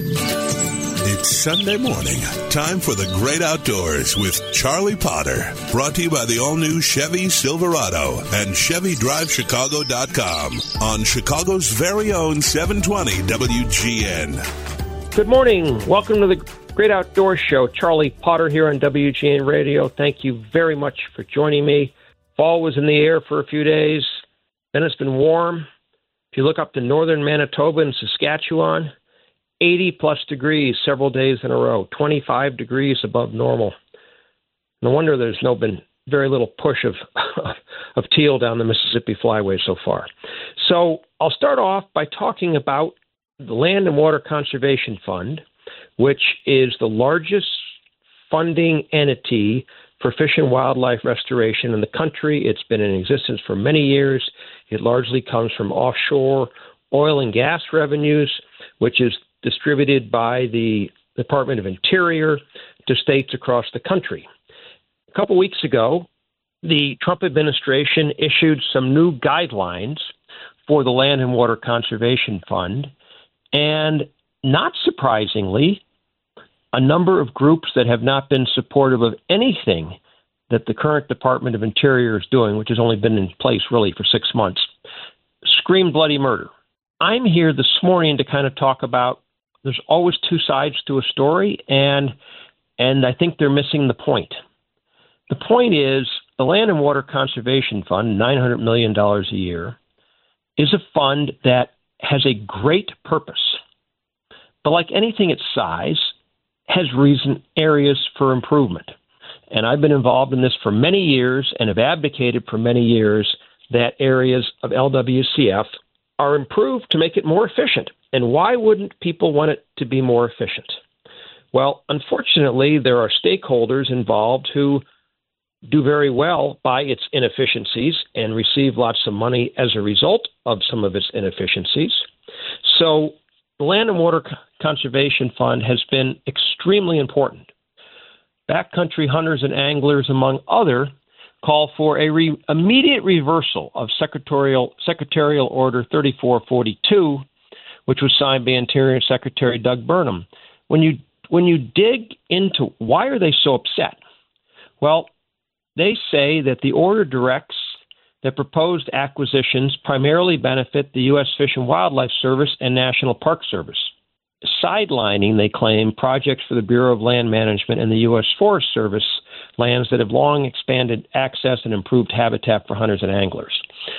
It's Sunday morning. Time for the great outdoors with Charlie Potter. Brought to you by the all-new Chevy Silverado and ChevyDriveChicago.com on Chicago's very own 720 WGN. Good morning. Welcome to the Great Outdoors Show. Charlie Potter here on WGN Radio. Thank you very much for joining me. Fall was in the air for a few days. Then it's been warm. If you look up to northern Manitoba and Saskatchewan, 80-plus degrees several days in a row, 25 degrees above normal. No wonder there's been very little push of teal down the Mississippi Flyway so far. So I'll start off by talking about the Land and Water Conservation Fund, which is the largest funding entity for fish and wildlife restoration in the country. It's been in existence for many years. It largely comes from offshore oil and gas revenues, which is distributed by the Department of Interior to states across the country. A couple weeks ago, the Trump administration issued some new guidelines for the Land and Water Conservation Fund, and not surprisingly, a number of groups that have not been supportive of anything that the current Department of Interior is doing, which has only been in place really for 6 months, scream bloody murder. I'm here this morning to kind of talk about there's always two sides to a story, and I think they're missing the point. The point is the Land and Water Conservation Fund, $900 million a year, is a fund that has a great purpose. But like anything its size, has areas for improvement. And I've been involved in this for many years and have advocated for many years that areas of LWCF are improved to make it more efficient. And why wouldn't people want it to be more efficient? Well, unfortunately, there are stakeholders involved who do very well by its inefficiencies and receive lots of money as a result of some of its inefficiencies. So the Land and Water Conservation Fund has been extremely important. Backcountry hunters and anglers, among other, call for immediate reversal of Secretarial Order 3442, which was signed by Interior Secretary Doug Burnham. When you dig into why are they so upset, well, they say that the order directs that proposed acquisitions primarily benefit the U.S. Fish and Wildlife Service and National Park Service, sidelining, they claim, projects for the Bureau of Land Management and the U.S. Forest Service lands that have long expanded access and improved habitat for hunters and anglers.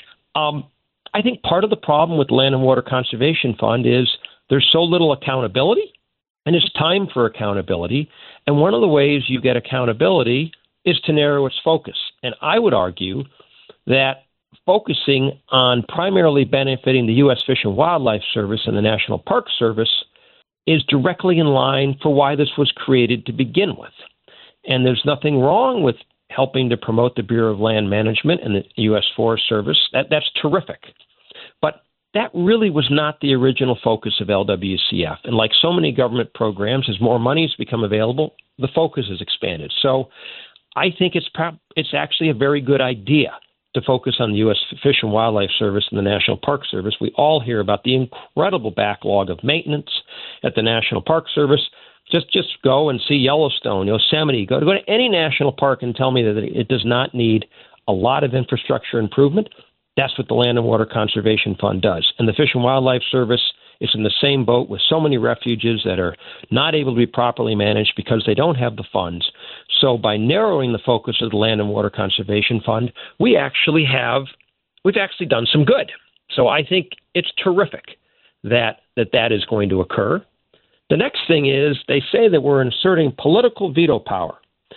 I think part of the problem with the Land and Water Conservation Fund is there's so little accountability, and it's time for accountability. And one of the ways you get accountability is to narrow its focus. And I would argue that focusing on primarily benefiting the U.S. Fish and Wildlife Service and the National Park Service is directly in line for why this was created to begin with. And there's nothing wrong with helping to promote the Bureau of Land Management and the U.S. Forest Service. That's terrific. But that really was not the original focus of LWCF. And like so many government programs, as more money has become available, the focus has expanded. So I think it's actually a very good idea to focus on the U.S. Fish and Wildlife Service and the National Park Service. We all hear about the incredible backlog of maintenance at the National Park Service. Just go and see Yellowstone, Yosemite. Go to any national park and tell me that it does not need a lot of infrastructure improvement. That's what the Land and Water Conservation Fund does. And the Fish and Wildlife Service is in the same boat with so many refuges that are not able to be properly managed because they don't have the funds. So by narrowing the focus of the Land and Water Conservation Fund, we've actually done some good. So I think it's terrific that is going to occur. The next thing is they say that we're inserting political veto power.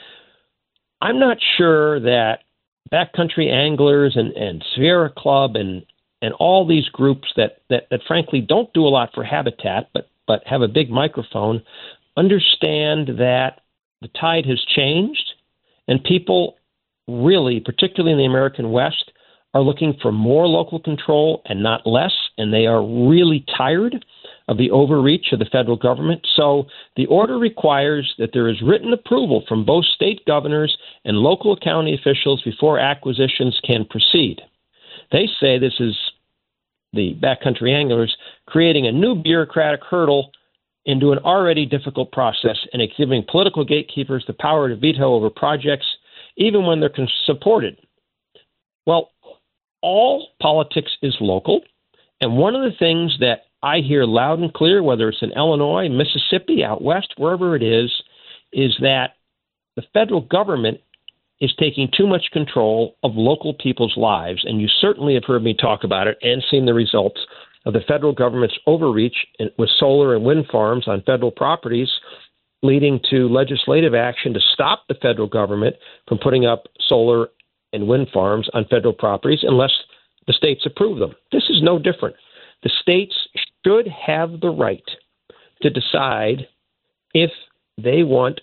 I'm not sure that backcountry anglers and Sierra Club and all these groups that frankly don't do a lot for habitat but have a big microphone understand that the tide has changed and people really, particularly in the American West, are looking for more local control and not less, and they are really tired of the overreach of the federal government. So the order requires that there is written approval from both state governors and local county officials before acquisitions can proceed. They say this is the backcountry anglers creating a new bureaucratic hurdle into an already difficult process, and it's giving political gatekeepers the power to veto over projects, even when they're supported. Well, all politics is local, and one of the things that I hear loud and clear, whether it's in Illinois, Mississippi, out west, wherever it is that the federal government is taking too much control of local people's lives. And you certainly have heard me talk about it and seen the results of the federal government's overreach with solar and wind farms on federal properties, leading to legislative action to stop the federal government from putting up solar and wind farms on federal properties unless the states approve them. This is no different. The states should have the right to decide if they want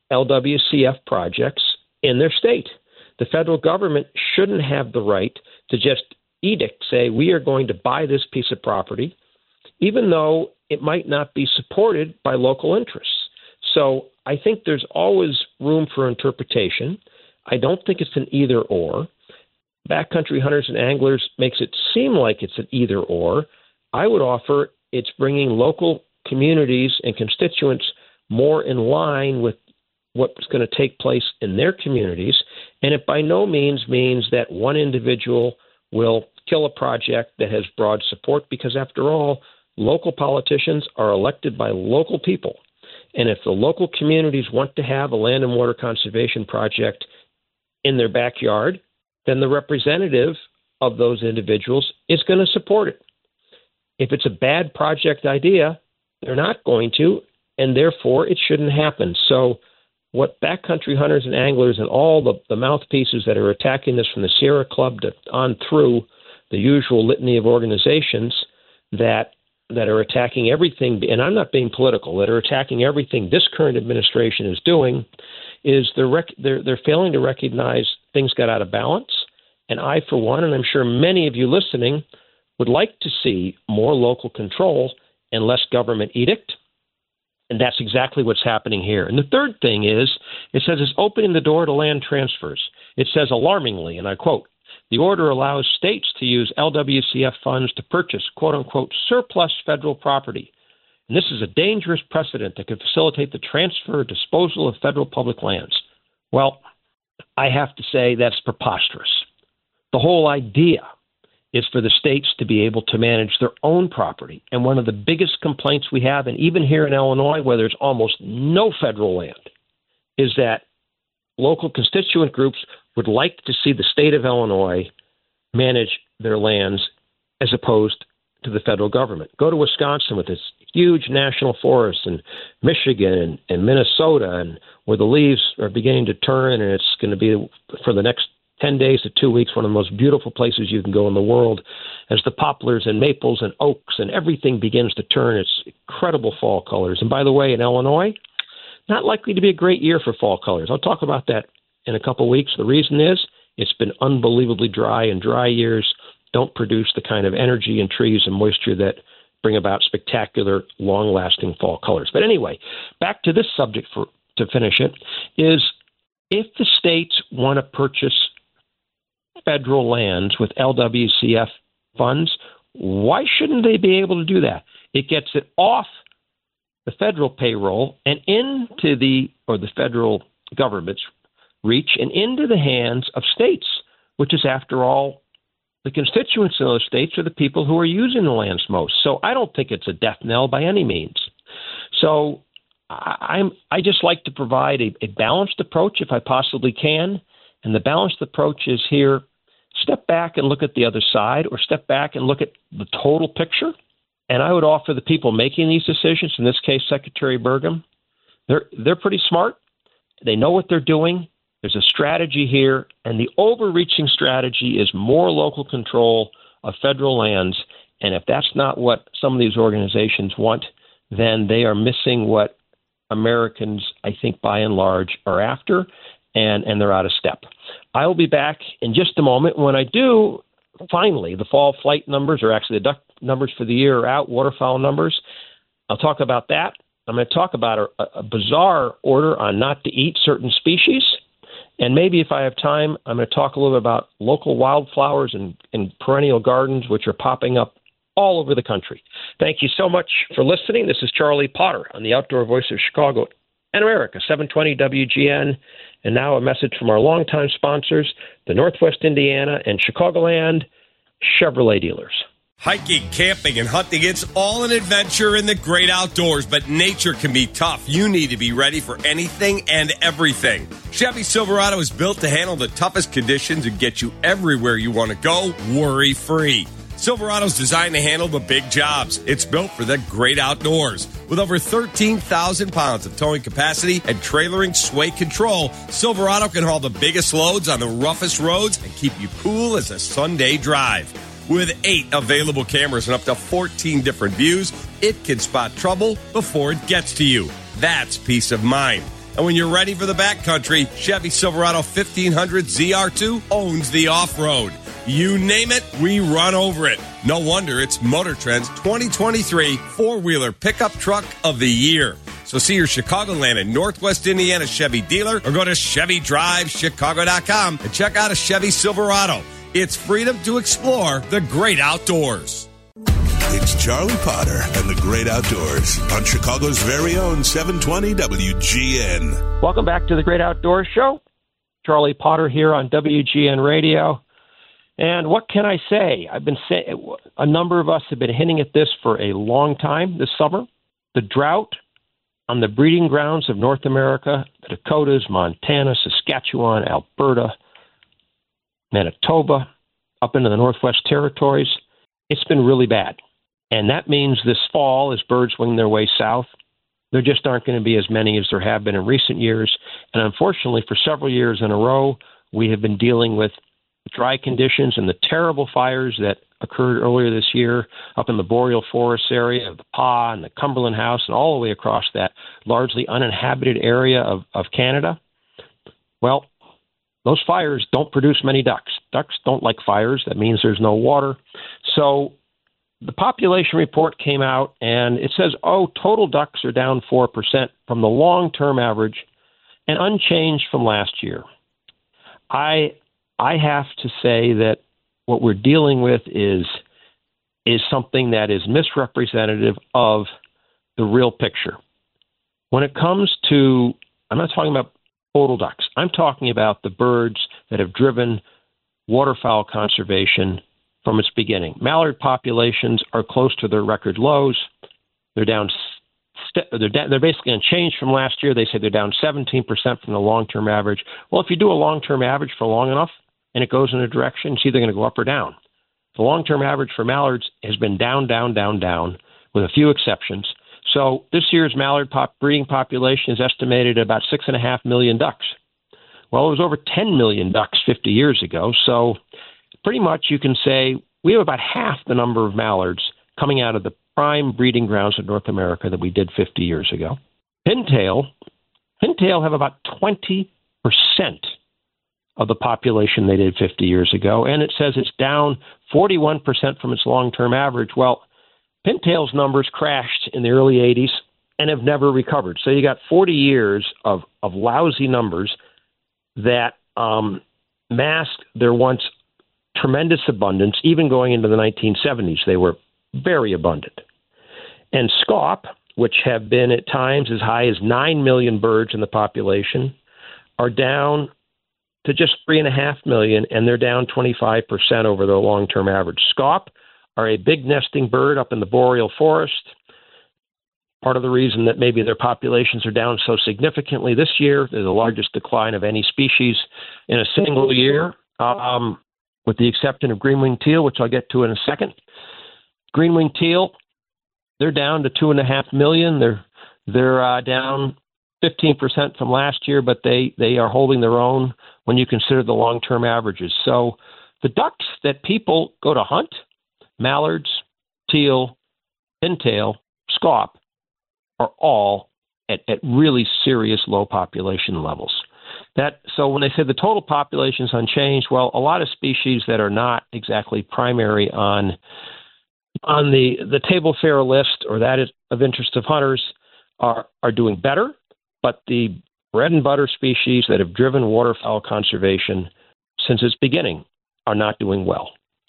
LWCF projects in their state. The federal government shouldn't have the right to just say, we are going to buy this piece of property, even though it might not be supported by local interests. So I think there's always room for interpretation. I don't think it's an either or. Backcountry Hunters and Anglers makes it seem like it's an either or. I would offer it's bringing local communities and constituents more in line with what's going to take place in their communities. And it by no means means that one individual will kill a project that has broad support, because after all, local politicians are elected by local people. And if the local communities want to have a land and water conservation project in their backyard, then the representative of those individuals is going to support it. If it's a bad project idea, they're not going to, and therefore it shouldn't happen. So what Backcountry Hunters and Anglers and all the mouthpieces that are attacking this, from the Sierra Club to on through the usual litany of organizations that are attacking everything, and I'm not being political, that are attacking everything this current administration is doing, is they're failing to recognize things got out of balance. And I, for one, and I'm sure many of you listening, would like to see more local control and less government edict. And that's exactly what's happening here. And the third thing is, it says it's opening the door to land transfers. It says alarmingly, and I quote, the order allows states to use LWCF funds to purchase, quote-unquote, surplus federal property. And this is a dangerous precedent that could facilitate the transfer or disposal of federal public lands. Well, I have to say that's preposterous. The whole idea is for the states to be able to manage their own property. And one of the biggest complaints we have, and even here in Illinois, where there's almost no federal land, is that local constituent groups would like to see the state of Illinois manage their lands as opposed to the federal government. Go to Wisconsin with its huge national forests, and Michigan and Minnesota, and where the leaves are beginning to turn, and it's going to be, for the next 10 days to 2 weeks, one of the most beautiful places you can go in the world, as the poplars and maples and oaks and everything begins to turn its incredible fall colors. And by the way, in Illinois, not likely to be a great year for fall colors. I'll talk about that in a couple of weeks. The reason is it's been unbelievably dry, and dry years don't produce the kind of energy in trees and moisture that bring about spectacular, long-lasting fall colors. But anyway, back to this subject to finish it, is if the states want to purchase federal lands with LWCF funds, why shouldn't they be able to do that? It gets it off the federal payroll and into the federal government's reach and into the hands of states, which is, after all, the constituents of those states are the people who are using the lands most. So I don't think it's a death knell by any means. So I just like to provide a balanced approach if I possibly can. And the balanced approach is here, step back and look at the other side, or step back and look at the total picture. And I would offer the people making these decisions, in this case, Secretary Burgum, they're pretty smart. They know what they're doing. There's a strategy here, and the overreaching strategy is more local control of federal lands. And if that's not what some of these organizations want, then they are missing what Americans, I think, by and large, are after, and they're out of step. I will be back in just a moment. When I do, finally, the fall flight numbers, or actually the duck numbers for the year are out, waterfowl numbers. I'll talk about that. I'm going to talk about a bizarre order on not to eat certain species. And maybe if I have time, I'm going to talk a little bit about local wildflowers and perennial gardens, which are popping up all over the country. Thank you so much for listening. This is Charlie Potter on the Outdoor Voice of Chicago and America, 720 WGN. And now a message from our longtime sponsors, the Northwest Indiana and Chicagoland Chevrolet dealers. Hiking, camping, and hunting, it's all an adventure in the great outdoors, but nature can be tough. You need to be ready for anything and everything. Chevy Silverado is built to handle the toughest conditions and get you everywhere you want to go, worry-free. Silverado's designed to handle the big jobs. It's built for the great outdoors. With over 13,000 pounds of towing capacity and trailering sway control, Silverado can haul the biggest loads on the roughest roads and keep you cool as a Sunday drive. With 8 available cameras and up to 14 different views, it can spot trouble before it gets to you. That's peace of mind. And when you're ready for the backcountry, Chevy Silverado 1500 ZR2 owns the off-road. You name it, we run over it. No wonder it's Motor Trend's 2023 four-wheeler pickup truck of the year. So see your Chicagoland and Northwest Indiana Chevy dealer or go to ChevyDriveChicago.com and check out a Chevy Silverado. It's freedom to explore the great outdoors. It's Charlie Potter and the Great Outdoors on Chicago's very own 720 WGN. Welcome back to the Great Outdoors Show. Charlie Potter here on WGN Radio. And what can I say? I've been saying, a number of us have been hinting at this for a long time this summer. The drought on the breeding grounds of North America, the Dakotas, Montana, Saskatchewan, Alberta, Manitoba, up into the Northwest Territories, it's been really bad. And that means this fall, as birds wing their way south, there just aren't going to be as many as there have been in recent years. And unfortunately, for several years in a row, we have been dealing with dry conditions and the terrible fires that occurred earlier this year up in the boreal forest area of the PA and the Cumberland House and all the way across that largely uninhabited area of Canada. Well, those fires don't produce many ducks. Ducks don't like fires. That means there's no water. So the population report came out, and it says, total ducks are down 4% from the long-term average and unchanged from last year. I have to say that what we're dealing with is something that is misrepresentative of the real picture. When it comes to, I'm not talking about total ducks. I'm talking about the birds that have driven waterfowl conservation from its beginning. Mallard populations are close to their record lows. They're down. They're basically unchanged from last year. They say they're down 17% from the long-term average. Well, if you do a long-term average for long enough and it goes in a direction, it's either going to go up or down. The long-term average for mallards has been down, with a few exceptions. So this year's mallard breeding population is estimated at about 6.5 million ducks. Well, it was over 10 million ducks 50 years ago. So pretty much you can say we have about half the number of mallards coming out of the prime breeding grounds of North America that we did 50 years ago. Pintail have about 20% of the population they did 50 years ago, and it says it's down 41% from its long-term average. Well, Pintail's numbers crashed in the early 80s and have never recovered. So you got 40 years of lousy numbers that masked their once tremendous abundance. Even going into the 1970s, they were very abundant. And scaup, which have been at times as high as 9 million birds in the population, are down to just 3.5 million, and they're down 25% over the long-term average. Scaup are a big nesting bird up in the boreal forest. Part of the reason that maybe their populations are down so significantly this year, they're the largest decline of any species in a single year, with the exception of green-winged teal, which I'll get to in a second. Green-winged teal, they're down to 2.5 million. They're down 15% from last year, but they are holding their own when you consider the long-term averages. So the ducks that people go to hunt, mallards, teal, pintail, scaup, are all at really serious low population levels. So when they say the total population is unchanged, well, a lot of species that are not exactly primary on the table fare list or that is of interest of hunters are doing better, but the bread and butter species that have driven waterfowl conservation since its beginning are not doing well.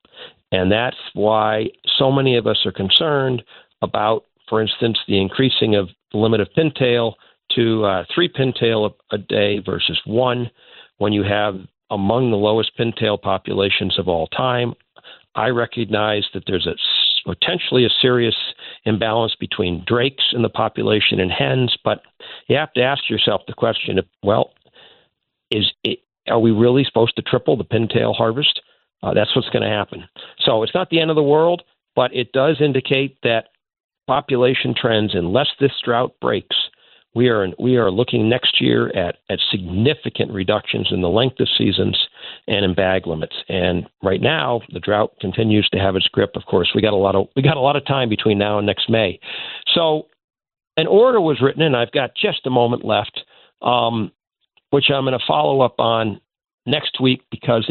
And that's why so many of us are concerned about, for instance, the increasing of the limit of pintail to 3 pintail a day versus 1, when you have among the lowest pintail populations of all time. I recognize that there's potentially a serious imbalance between drakes in the population and hens, but you have to ask yourself the question, well, are we really supposed to triple the pintail harvest? That's what's going to happen. So it's not the end of the world, but it does indicate that population trends, unless this drought breaks, we are looking next year at significant reductions in the length of seasons and in bag limits. And right now, the drought continues to have its grip. Of course, we got a lot of time between now and next May. So an order was written, and I've got just a moment left, which I'm going to follow up on next week, because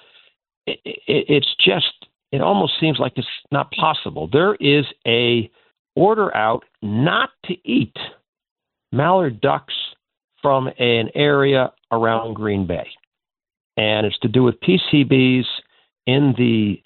it almost seems like it's not possible. There is a order out not to eat mallard ducks from an area around Green Bay, and it's to do with PCBs in the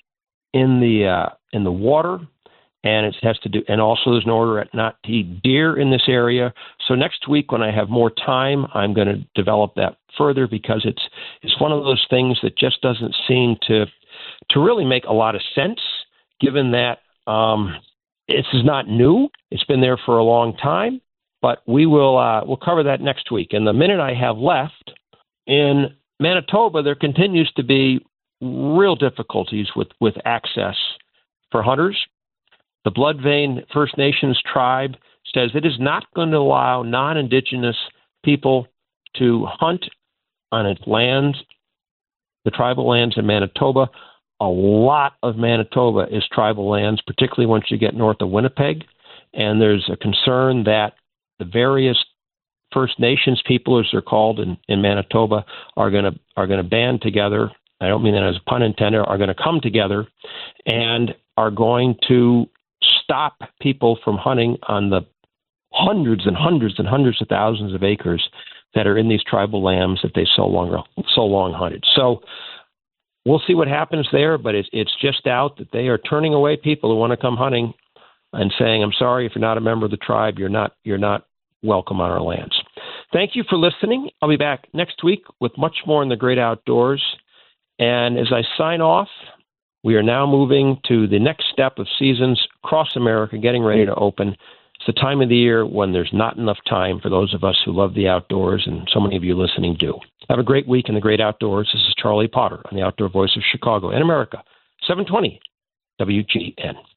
water, and it has to do, and also there's an order not to eat deer in this area. So next week, when I have more time, I'm going to develop that further, because it's one of those things that just doesn't seem to really make a lot of sense, given that this is not new. It's been there for a long time. But we'll cover that next week. And the minute I have left, in Manitoba, there continues to be real difficulties with access for hunters. The Bloodvein First Nations tribe says it is not going to allow non-Indigenous people to hunt on its lands, the tribal lands in Manitoba. A lot of Manitoba is tribal lands, particularly once you get north of Winnipeg. And there's a concern that the various First Nations people, as they're called in Manitoba, are going to band together. I don't mean that as a pun intended. Are going to come together and are going to stop people from hunting on the hundreds and hundreds and hundreds of thousands of acres that are in these tribal lands that they so long hunted. So we'll see what happens there. But it's just out that they are turning away people who want to come hunting and saying, "I'm sorry, if you're not a member of the tribe, you're not welcome on our lands." Thank you for listening. I'll be back next week with much more in the great outdoors. And as I sign off, we are now moving to the next step of seasons across America, getting ready to open. It's the time of the year when there's not enough time for those of us who love the outdoors, and so many of you listening do. Have a great week in the great outdoors. This is Charlie Potter on the Outdoor Voice of Chicago and America, 720 WGN.